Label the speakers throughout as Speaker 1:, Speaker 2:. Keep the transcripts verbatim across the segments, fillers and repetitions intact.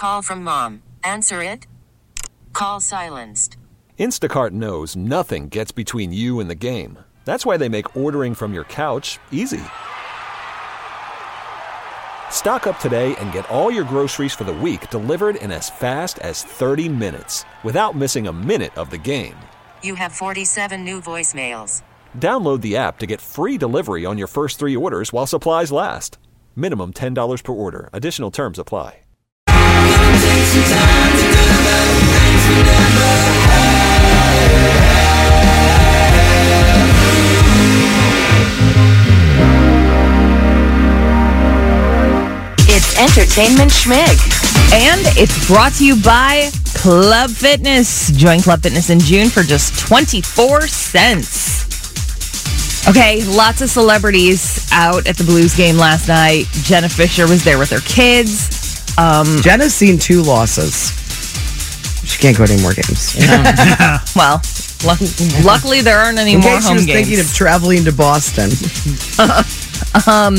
Speaker 1: call from mom. Answer it. Call silenced.
Speaker 2: Instacart knows nothing gets between you and the game. That's why they make ordering from your couch easy. Stock up today and get all your groceries for the week delivered in as fast as thirty minutes without missing a minute of the game.
Speaker 1: You have forty-seven new voicemails.
Speaker 2: Download the app to get free delivery on your first three orders while supplies last. Minimum ten dollars per order. Additional terms apply.
Speaker 3: It's Entertainment Schmig.
Speaker 4: And it's brought to you by Club Fitness. Join Club Fitness in June for just twenty-four cents. Okay, lots of celebrities out at the Blues game last night. Jenna Fisher was there with her kids. Um,
Speaker 5: Jenna's seen two losses. She can't go to any more games.
Speaker 4: Yeah. Well, luck- luckily there aren't any
Speaker 5: in
Speaker 4: more
Speaker 5: case
Speaker 4: home
Speaker 5: she was
Speaker 4: games.
Speaker 5: thinking of traveling to Boston.
Speaker 4: um,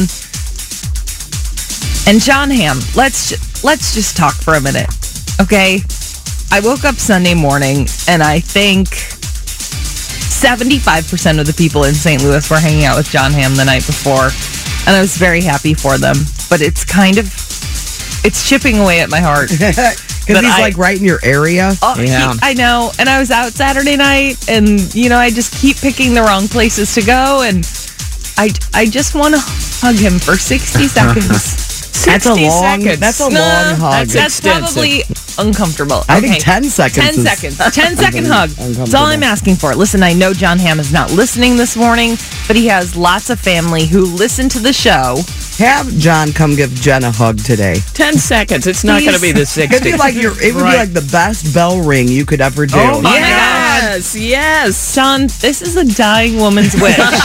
Speaker 4: and Jon Hamm, let's ju- let's just talk for a minute, okay? I woke up Sunday morning and I think seventy-five percent of the people in Saint Louis were hanging out with Jon Hamm the night before, and I was very happy for them. But it's kind of, it's chipping away at my heart.
Speaker 5: Because he's
Speaker 4: I,
Speaker 5: like right in your area.
Speaker 4: Oh,
Speaker 5: yeah.
Speaker 4: he, I know. And I was out Saturday night, and, you know, I just keep picking the wrong places to go, and I, I just want to hug him for sixty seconds.
Speaker 5: That's a long,
Speaker 6: seconds.
Speaker 5: that's a
Speaker 4: No,
Speaker 5: long hug.
Speaker 4: That's, that's probably uncomfortable.
Speaker 5: I
Speaker 4: Okay.
Speaker 5: think ten seconds
Speaker 4: ten
Speaker 5: is
Speaker 4: seconds. ten second hug. That's all
Speaker 5: uncomfortable.
Speaker 4: I'm asking for. Listen, I know Jon Hamm is not listening this morning, but he has lots of family who listen to the show.
Speaker 5: Have John come give Jen a hug today.
Speaker 6: Ten seconds. It's not going to be the sixty.
Speaker 5: It'd be like your, it would
Speaker 6: Right.
Speaker 5: be like the best bell ring you could ever do.
Speaker 6: Oh my
Speaker 4: Yes.
Speaker 6: yes, yes.
Speaker 4: John, this is a dying woman's wish. And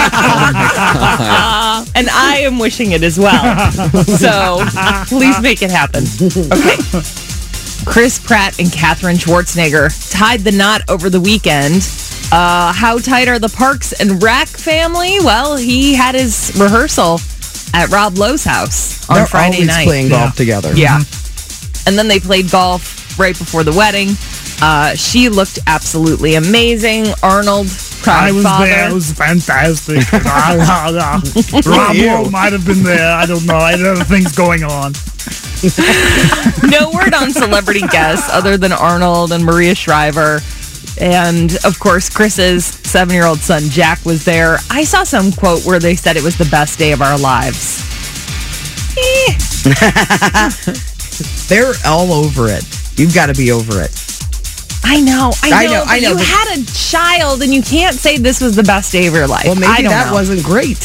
Speaker 4: I am wishing it as well. So please make it happen. Okay. Chris Pratt and Katherine Schwarzenegger tied the knot over the weekend. Uh, how tight are the Parks and Rec family? Well, he had his rehearsal at Rob Lowe's house on
Speaker 5: They're
Speaker 4: Friday
Speaker 5: always
Speaker 4: night.
Speaker 5: playing golf together.
Speaker 4: Yeah. And then they played golf right before the wedding. Uh, she looked absolutely amazing. Arnold, proud
Speaker 7: I was
Speaker 4: father.
Speaker 7: there. It was fantastic. Rob Lowe might have been there. I don't know. I had other things going on.
Speaker 4: No word on celebrity guests other than Arnold and Maria Shriver. And, of course, Chris's seven-year-old son, Jack, was there. I saw some quote where they said it was the best day of our lives. Eh.
Speaker 5: They're all over it. You've got to be over it.
Speaker 4: I know, I know,
Speaker 5: I know,
Speaker 4: but
Speaker 5: I know,
Speaker 4: you
Speaker 5: but-
Speaker 4: had a child and you can't say this was the best day of your life.
Speaker 5: Well, maybe
Speaker 4: I don't
Speaker 5: that
Speaker 4: know.
Speaker 5: wasn't great.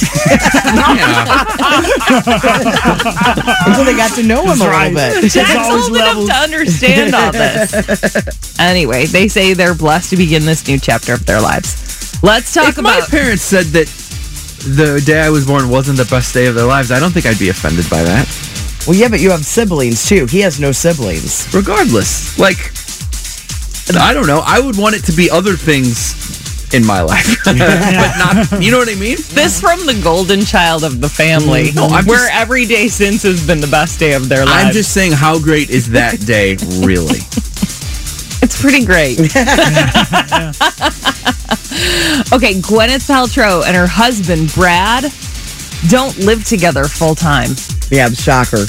Speaker 5: Until they got to know him
Speaker 7: That's
Speaker 5: a
Speaker 7: right.
Speaker 5: little bit.
Speaker 4: Jack's
Speaker 7: always
Speaker 4: old enough
Speaker 7: levels.
Speaker 4: to understand all this. Anyway, they say they're blessed to begin this new chapter of their lives. Let's talk
Speaker 8: If my
Speaker 4: about...
Speaker 8: parents said that the day I was born wasn't the best day of their lives, I don't think I'd be offended by that.
Speaker 5: Well, yeah, but you have siblings, too. He has no siblings.
Speaker 8: Regardless, like, I don't know. I would want it to be other things in my life, but not. You know what I mean?
Speaker 4: This from the golden child of the family,
Speaker 8: No, I'm
Speaker 4: where
Speaker 8: just-
Speaker 4: every day since has been the best day of their lives.
Speaker 8: I'm just saying, how great is that day, really?
Speaker 4: It's pretty great. Okay, Gwyneth Paltrow and her husband, Brad, don't live together full time.
Speaker 5: Yeah, shocker.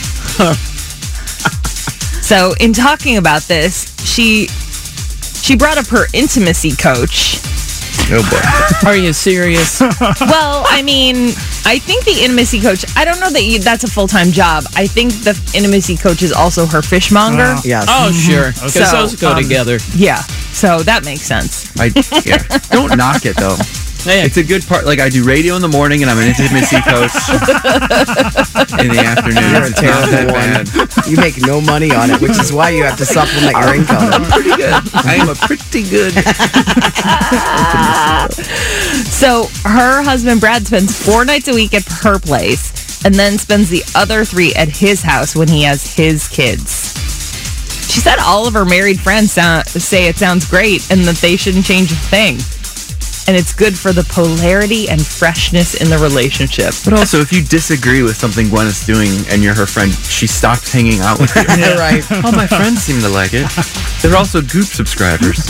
Speaker 4: So, in talking about this, she she brought up her intimacy coach.
Speaker 8: Oh boy.
Speaker 6: Are you serious?
Speaker 4: Well, I mean, I think the intimacy coach, I don't know that you, that's a full-time job. I think the intimacy coach is also her fishmonger.
Speaker 7: Wow.
Speaker 5: Yes.
Speaker 6: Oh, sure. Because
Speaker 4: So,
Speaker 6: those go
Speaker 4: um,
Speaker 6: together.
Speaker 4: Yeah, so that makes sense.
Speaker 8: I, yeah. Don't knock it though.
Speaker 6: Yeah.
Speaker 8: It's a good part. Like, I do radio in the morning, and I'm an intimacy coach in the afternoon.
Speaker 5: You're a
Speaker 8: It's not that
Speaker 5: terrible
Speaker 8: bad.
Speaker 5: one. You make no money on it, which is why you have to supplement your income.
Speaker 8: Pretty good. I am a pretty good.
Speaker 4: So her husband, Brad, spends four nights a week at her place and then spends the other three at his house when he has his kids. She said all of her married friends sound, say it sounds great and that they shouldn't change a thing. and it's good for the polarity and freshness in the relationship.
Speaker 8: But also, if you disagree with something Gwyneth's doing and you're her friend, she stops hanging out with you.
Speaker 5: Right.
Speaker 8: Oh, my friends seem to like it. They're also Goop subscribers.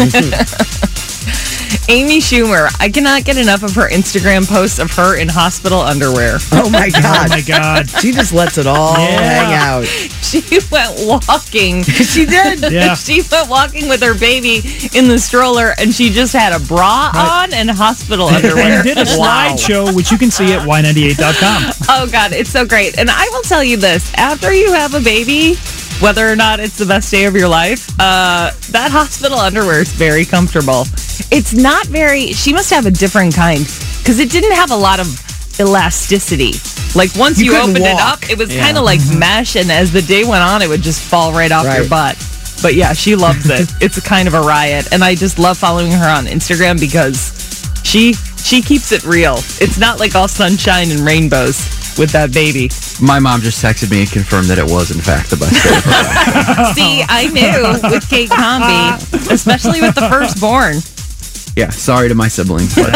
Speaker 4: Amy Schumer, I cannot get enough of her Instagram posts of her in hospital underwear.
Speaker 5: Oh my God.
Speaker 7: Oh my God.
Speaker 5: She just lets it all
Speaker 7: Yeah.
Speaker 5: hang out.
Speaker 4: She went walking.
Speaker 5: She did.
Speaker 7: Yeah.
Speaker 4: She went walking with her baby in the stroller, and she just had a bra
Speaker 7: Right.
Speaker 4: on and hospital underwear.
Speaker 7: And did a
Speaker 4: Wow.
Speaker 7: slideshow, which you can see at Y ninety-eight dot com.
Speaker 4: Oh, God, it's so great. And I will tell you this. After you have a baby, whether or not it's the best day of your life, uh, that hospital underwear is very comfortable. It's not very... She must have a different kind, because it didn't have a lot of elasticity. Like, once
Speaker 5: You
Speaker 4: you,
Speaker 5: couldn't
Speaker 4: opened it
Speaker 5: walk.
Speaker 4: up, it was
Speaker 8: Yeah.
Speaker 4: kind of like mesh, and as the day went on, it would just fall right off your
Speaker 5: Right.
Speaker 4: butt. But yeah, she loves it. It's a kind of a riot, and I just love following her on Instagram because she she keeps it real. It's not like all sunshine and rainbows with that baby.
Speaker 8: My mom just texted me and confirmed that it was, in fact, the best day of her life.
Speaker 4: See, I knew with Kate Comby, especially with the firstborn.
Speaker 8: Yeah, sorry to my siblings, but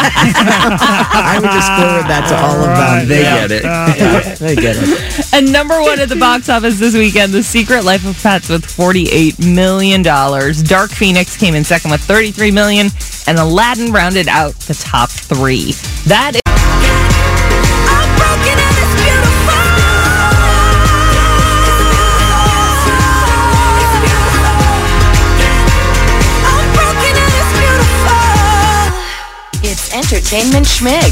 Speaker 5: I would just forward that to all of them.
Speaker 8: they get it.
Speaker 5: Yeah, they get it.
Speaker 4: And number one at the box office this weekend, The Secret Life of Pets with forty-eight million dollars. Dark Phoenix came in second with thirty-three million dollars, and Aladdin rounded out the top three. That is...
Speaker 3: It's Entertainment Schmig.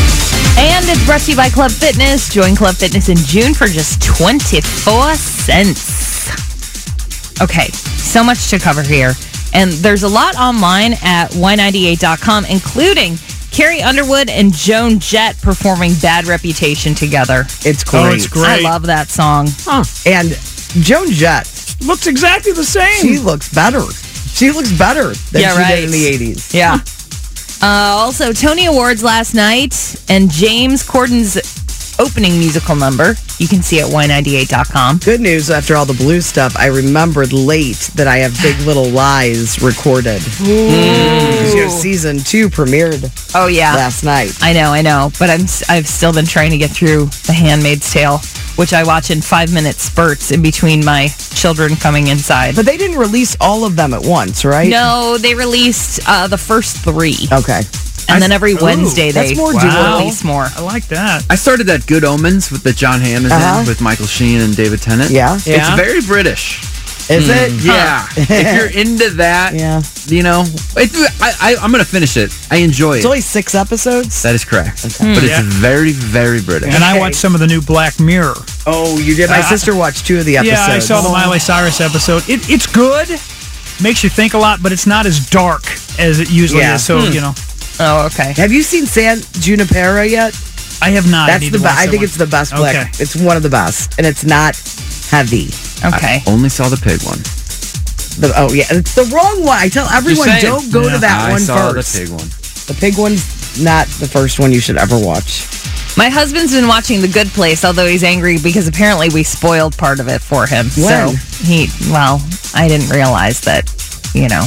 Speaker 4: And it's brought to you by Club Fitness. Join Club Fitness in June for just twenty-four cents. Okay, so much to cover here. And there's a lot online at Y ninety-eight dot com, including Carrie Underwood and Joan Jett performing Bad Reputation together.
Speaker 5: It's great.
Speaker 7: Oh, it's great.
Speaker 4: I love that song.
Speaker 5: And Joan Jett,
Speaker 7: Looks exactly the same.
Speaker 5: she looks better. She looks better than
Speaker 4: Yeah,
Speaker 5: she
Speaker 4: right.
Speaker 5: did in the eighties.
Speaker 4: Yeah. Uh, also, Tony Awards last night, and James Corden's opening musical number. You can see it at Y ninety-eight dot com.
Speaker 5: Good news, after all the blue stuff, I remembered late that I have Big Little Lies recorded. Because your season two premiered
Speaker 4: Oh, yeah.
Speaker 5: last night.
Speaker 4: I know, I know. But I'm, s- I've still been trying to get through The Handmaid's Tale, which I watch in five-minute spurts in between my children coming inside.
Speaker 5: But they didn't release all of them at once, right?
Speaker 4: No, they released uh, the first three.
Speaker 5: Okay.
Speaker 4: And then every Wednesday they
Speaker 5: that's more
Speaker 4: do
Speaker 7: doable.
Speaker 4: release more.
Speaker 7: I like that.
Speaker 8: I started that Good Omens with the John Hamm is
Speaker 5: Uh-huh.
Speaker 8: in with Michael Sheen and David Tennant.
Speaker 5: Yeah.
Speaker 8: It's
Speaker 4: Yeah.
Speaker 8: very British.
Speaker 5: Is it?
Speaker 8: Yeah. If you're into that,
Speaker 5: Yeah.
Speaker 8: you know, it, I, I, I'm going to finish it. I enjoy
Speaker 5: It's
Speaker 8: it.
Speaker 5: only six episodes?
Speaker 8: That is correct. But it's
Speaker 7: Yeah.
Speaker 8: very, very British.
Speaker 7: And I
Speaker 5: Okay.
Speaker 7: watched some of the new Black Mirror.
Speaker 5: Oh, you did? My
Speaker 7: Uh,
Speaker 5: sister watched two of the episodes.
Speaker 7: Yeah, I saw the Miley Cyrus episode. It, it's good. Makes you think a lot, but it's not as dark as it usually
Speaker 5: Yeah.
Speaker 7: is. So, you know,
Speaker 4: Oh, okay.
Speaker 5: Have you seen San Junipero yet?
Speaker 7: I have not. I
Speaker 5: That's
Speaker 7: need
Speaker 5: the
Speaker 7: to
Speaker 5: best.
Speaker 7: watch
Speaker 5: I
Speaker 7: that
Speaker 5: think
Speaker 7: one.
Speaker 5: it's the best Black.
Speaker 7: Okay.
Speaker 5: It's one of the best. And it's not heavy.
Speaker 4: Okay.
Speaker 8: I only saw the pig one.
Speaker 5: The, oh, yeah. It's the wrong one. I tell everyone,
Speaker 8: saying.
Speaker 5: don't go
Speaker 7: Yeah.
Speaker 5: to that
Speaker 8: I
Speaker 5: one
Speaker 8: saw
Speaker 5: first.
Speaker 8: the pig one.
Speaker 5: The pig one's not the first one you should ever watch.
Speaker 4: My husband's been watching The Good Place, although he's angry because apparently we spoiled part of it for him.
Speaker 5: When?
Speaker 4: So he, well, I didn't realize that, you know.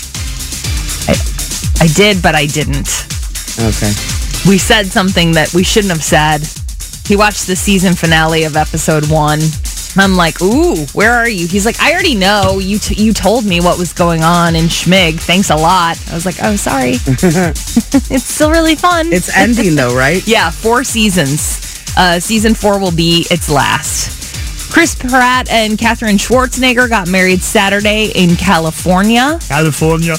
Speaker 4: I, I did, but I didn't.
Speaker 5: Okay.
Speaker 4: We said something that we shouldn't have said. He watched the season finale of episode one. I'm like, ooh, where are you? He's like, I already know. You t- you told me what was going on in Schmig. Thanks a lot. I was like, oh, sorry. It's still really fun.
Speaker 5: It's ending, though, right?
Speaker 4: Yeah, four seasons. Uh, season four will be its last. Chris Pratt and Katherine Schwarzenegger got married Saturday in California.
Speaker 7: California.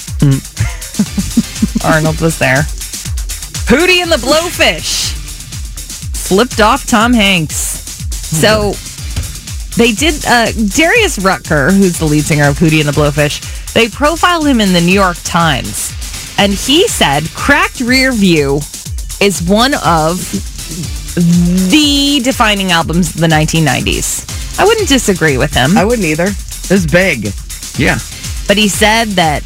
Speaker 4: Arnold was there. Hootie and the Blowfish flipped off Tom Hanks. So they did, uh, Darius Rucker, who's the lead singer of Hootie and the Blowfish, they profiled him in the New York Times. And he said, Cracked Rear View is one of the defining albums of the nineteen nineties. I wouldn't disagree with him.
Speaker 5: I wouldn't either. It's big.
Speaker 8: Yeah.
Speaker 4: But he said that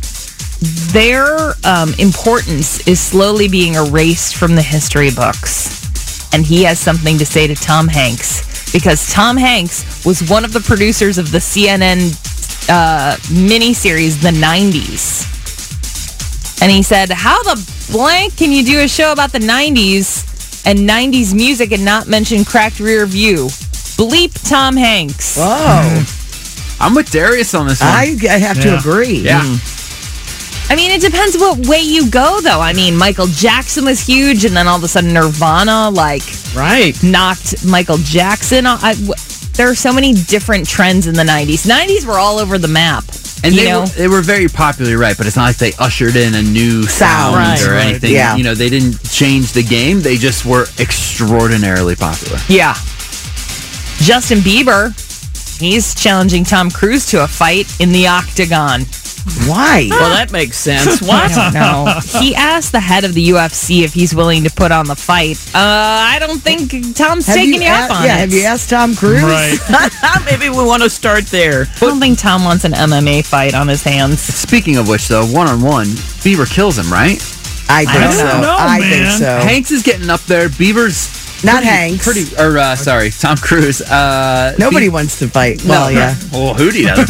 Speaker 4: their um, importance is slowly being erased from the history books. And he has something to say to Tom Hanks, because Tom Hanks was one of the producers of the C N N uh, miniseries, The nineties. And he said, how the blank can you do a show about the nineties and nineties music and not mention Cracked Rear View? Bleep Tom Hanks.
Speaker 5: Oh,
Speaker 8: I'm with Darius on this one.
Speaker 5: I, I have to
Speaker 7: Yeah.
Speaker 5: agree.
Speaker 8: yeah.
Speaker 4: I mean, it depends what way you go, though. I mean, Michael Jackson was huge, and then all of a sudden Nirvana, like,
Speaker 6: Right.
Speaker 4: knocked Michael Jackson. I, w- there are so many different trends in the nineties. nineties were all over the map.
Speaker 8: And
Speaker 4: you
Speaker 8: they
Speaker 4: know?
Speaker 8: were, they were very popular, right? But it's not like they ushered in a new sound
Speaker 5: Right,
Speaker 8: or
Speaker 7: right.
Speaker 8: anything.
Speaker 5: Yeah.
Speaker 8: You know, they didn't change the game. They just were extraordinarily popular.
Speaker 4: Yeah. Justin Bieber, he's challenging Tom Cruise to a fight in the Octagon.
Speaker 5: Why?
Speaker 6: Well, that makes sense.
Speaker 4: I
Speaker 6: What?
Speaker 4: don't know. He asked the head of the U F C if he's willing to put on the fight. Uh, I don't think Tom's
Speaker 5: Have
Speaker 4: taking you,
Speaker 5: a-
Speaker 4: up on
Speaker 5: yeah,
Speaker 4: it.
Speaker 5: have you asked Tom Cruise?
Speaker 7: Right.
Speaker 6: Maybe we want to start there.
Speaker 4: I don't think Tom wants an M M A fight on his hands.
Speaker 8: Speaking of which, though, one on one, Bieber kills him, right?
Speaker 5: I think
Speaker 7: I don't
Speaker 5: so.
Speaker 7: know,
Speaker 5: I
Speaker 7: man.
Speaker 5: think so.
Speaker 8: Hanks is getting up there. Bieber's
Speaker 5: Not
Speaker 8: pretty,
Speaker 5: Hanks.
Speaker 8: Pretty, or uh, sorry, Tom Cruise. Uh,
Speaker 5: Nobody
Speaker 8: Bie-
Speaker 5: wants to fight. Well,
Speaker 8: no,
Speaker 5: yeah.
Speaker 8: Well, Hootie does.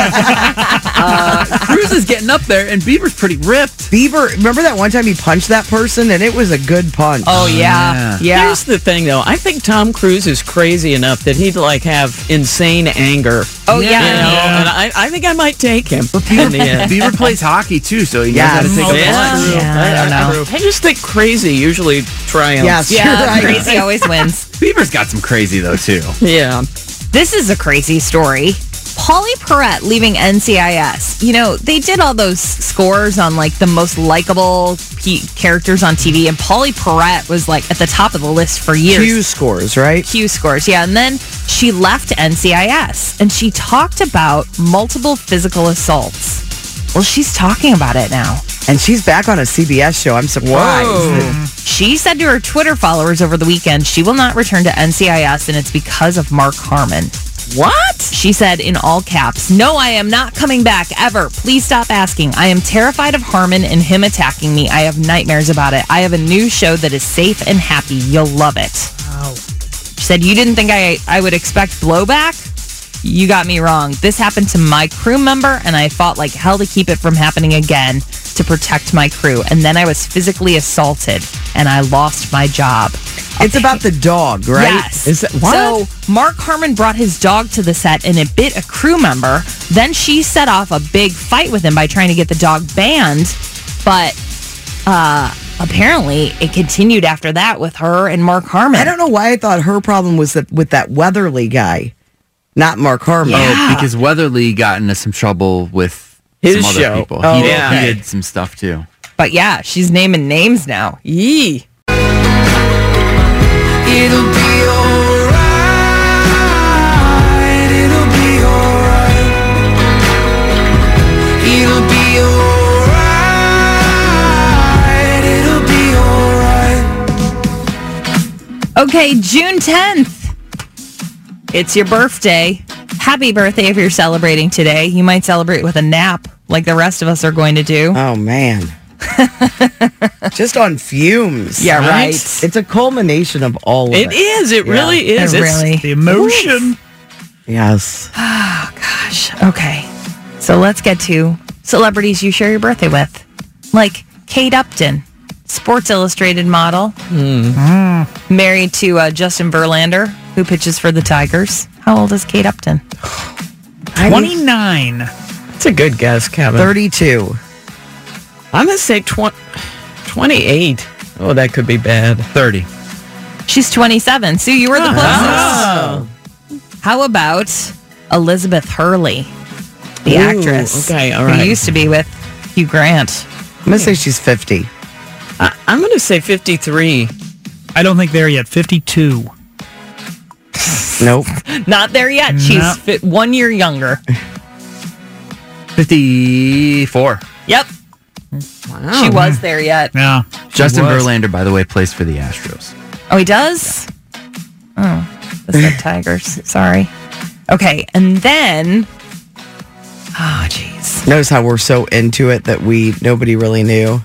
Speaker 8: uh, Cruise is getting up there, and Bieber's pretty ripped.
Speaker 5: Bieber, remember that one time he punched that person and it was a good punch?
Speaker 4: Oh, yeah.
Speaker 8: yeah.
Speaker 4: Yeah.
Speaker 6: Here's the thing, though. I think Tom Cruise is crazy enough that he'd like have insane anger.
Speaker 4: Oh,
Speaker 6: You
Speaker 4: yeah.
Speaker 6: know,
Speaker 7: Yeah.
Speaker 6: and I, I think I might take him.
Speaker 8: Bieber,
Speaker 6: in the end.
Speaker 8: Bieber plays hockey too, so he knows
Speaker 5: Yeah.
Speaker 8: how to take
Speaker 7: Oh,
Speaker 8: a
Speaker 7: that's
Speaker 8: punch.
Speaker 7: true.
Speaker 4: Yeah, I don't know.
Speaker 6: I just think crazy usually triumphs.
Speaker 5: Yes,
Speaker 4: Yeah,
Speaker 5: you're right.
Speaker 4: crazy always wins.
Speaker 8: Bieber's got some crazy though too.
Speaker 6: Yeah.
Speaker 4: This is a crazy story. Pauly Perrette leaving N C I S. You know, they did all those scores on like the most likable pe- characters on T V, and Pauly Perrette was like at the top of the list for years.
Speaker 5: Q scores, right?
Speaker 4: Q scores, yeah. And then she left N C I S and she talked about multiple physical assaults. Well, she's talking about it now.
Speaker 5: And she's back on a C B S show. I'm surprised.
Speaker 4: She said to her Twitter followers over the weekend she will not return to N C I S, and it's because of Mark Harmon.
Speaker 6: What?
Speaker 4: She said in all caps, "No, I am not coming back ever. Please stop asking. I am terrified of Harmon and him attacking me. I have nightmares about it. I have a new show that is safe and happy. You'll love it." She said, "You didn't think I, I would expect blowback? You got me wrong. This happened to my crew member, and I fought like hell to keep it from happening again to protect my crew. And then I was physically assaulted, and I lost my job."
Speaker 5: It's about the dog, right?
Speaker 4: Yes.
Speaker 5: Is it, what?
Speaker 4: So Mark Harmon brought his dog to the set and it bit a crew member. Then she set off a big fight with him by trying to get the dog banned. But uh, apparently it continued after that with her and Mark Harmon.
Speaker 5: I don't know why I thought her problem was that with that Weatherly guy, not Mark Harmon.
Speaker 4: Yeah.
Speaker 8: Oh, because Weatherly got into some trouble with
Speaker 6: His
Speaker 8: some other
Speaker 6: show.
Speaker 8: people.
Speaker 5: Oh,
Speaker 8: he, did,
Speaker 6: okay.
Speaker 8: he did some stuff too.
Speaker 4: But yeah, she's naming names now.
Speaker 6: Yee.
Speaker 9: It'll be alright. It'll be alright. It'll be alright. It'll be alright.
Speaker 4: Okay, June tenth. It's your birthday. Happy birthday if you're celebrating today. You might celebrate with a nap like the rest of us are going to do.
Speaker 5: Oh, man. Just on fumes.
Speaker 4: Yeah, right.
Speaker 5: It's a culmination of all of it.
Speaker 6: It is. It
Speaker 5: Yeah.
Speaker 6: really is.
Speaker 4: It
Speaker 6: It's-
Speaker 4: really.
Speaker 7: The emotion.
Speaker 5: Yes.
Speaker 4: Gosh. Okay. So let's get to celebrities you share your birthday with. Like Kate Upton, Sports Illustrated model. Married to uh, Justin Verlander, who pitches for the Tigers. How old is Kate Upton?
Speaker 7: twenty-nine.
Speaker 6: It's a good guess, Kevin.
Speaker 5: thirty-two.
Speaker 6: I'm going to say tw- twenty-eight. Oh, that could be bad.
Speaker 8: thirty.
Speaker 4: She's twenty-seven. Sue, you were the closest. How about Elizabeth Hurley, the
Speaker 6: Ooh,
Speaker 4: actress?
Speaker 6: okay, all
Speaker 4: Who
Speaker 6: right.
Speaker 4: used to be with Hugh Grant.
Speaker 5: I'm going to say she's fifty.
Speaker 6: I- I'm going to say fifty-three.
Speaker 7: I don't think they're yet. fifty-two.
Speaker 5: Nope.
Speaker 4: Not there yet. She's
Speaker 7: No.
Speaker 4: fi- one year younger.
Speaker 8: fifty-four.
Speaker 4: Yep. She was there yet.
Speaker 7: Yeah.
Speaker 8: Justin
Speaker 7: was.
Speaker 8: Verlander, by the way, plays for the Astros.
Speaker 4: Oh, he does? Oh, the said Tigers. Sorry. Okay, and then... Oh, jeez.
Speaker 5: Notice how we're so into it that we nobody really knew.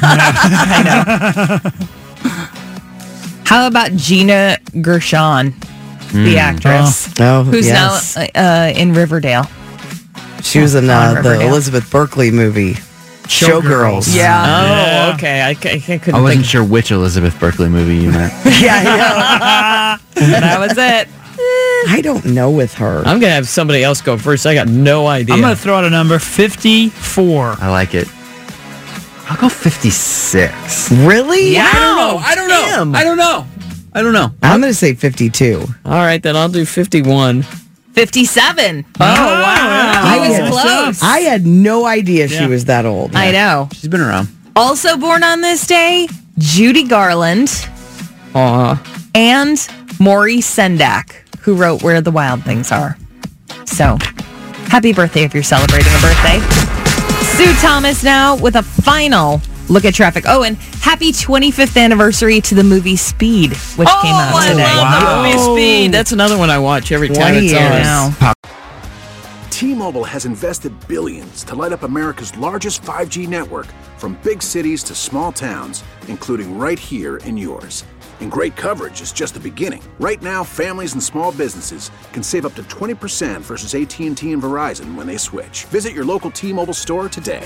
Speaker 4: How about Gina Gershon, the actress,
Speaker 5: Oh,
Speaker 4: who's
Speaker 5: yes.
Speaker 4: now uh, in Riverdale?
Speaker 5: She was in
Speaker 4: on
Speaker 5: uh, the
Speaker 4: Riverdale.
Speaker 5: Elizabeth Berkley movie. Showgirls.
Speaker 4: Yeah.
Speaker 6: Oh,
Speaker 7: Yeah.
Speaker 6: okay. I, c- I couldn't
Speaker 8: I wasn't
Speaker 6: think.
Speaker 8: sure which Elizabeth Berkley movie you meant.
Speaker 5: Yeah,
Speaker 4: That was it.
Speaker 5: I know. I don't know with her.
Speaker 6: I'm going to have somebody else go first. I got no idea.
Speaker 7: I'm going to throw out a number, fifty-four.
Speaker 8: I like it. I'll go fifty-six.
Speaker 5: Really?
Speaker 4: Yeah.
Speaker 8: I don't know. I don't know.
Speaker 5: Damn.
Speaker 8: I don't know. I don't know.
Speaker 5: I'm going to say fifty-two.
Speaker 6: All right, then I'll do fifty-one.
Speaker 4: fifty-seven.
Speaker 7: Oh, wow.
Speaker 4: I was
Speaker 5: Yeah.
Speaker 4: close.
Speaker 5: I had no idea she
Speaker 7: Yeah.
Speaker 5: was that old.
Speaker 4: I know.
Speaker 8: She's been around.
Speaker 4: Also born on this day, Judy Garland
Speaker 6: Aw.
Speaker 4: and Maurice Sendak, who wrote Where the Wild Things Are. So, happy birthday if you're celebrating a birthday. Sue Thomas now with a final look at traffic. Oh, and happy twenty-fifth anniversary to the movie Speed, which
Speaker 6: Oh,
Speaker 4: came out
Speaker 6: I
Speaker 4: today.
Speaker 6: love the movie Speed. That's another one I watch every time
Speaker 5: twenty
Speaker 6: it's
Speaker 5: years.
Speaker 6: on.
Speaker 4: Now.
Speaker 10: T-Mobile has invested billions to light up America's largest five G network, from big cities to small towns, including right here in yours. And great coverage is just the beginning. Right now, families and small businesses can save up to twenty percent versus A T and T and Verizon when they switch. Visit your local T-Mobile store today.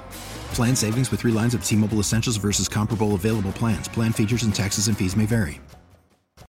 Speaker 11: Plan savings with three lines of T-Mobile Essentials versus comparable available plans. Plan features and taxes and fees may vary.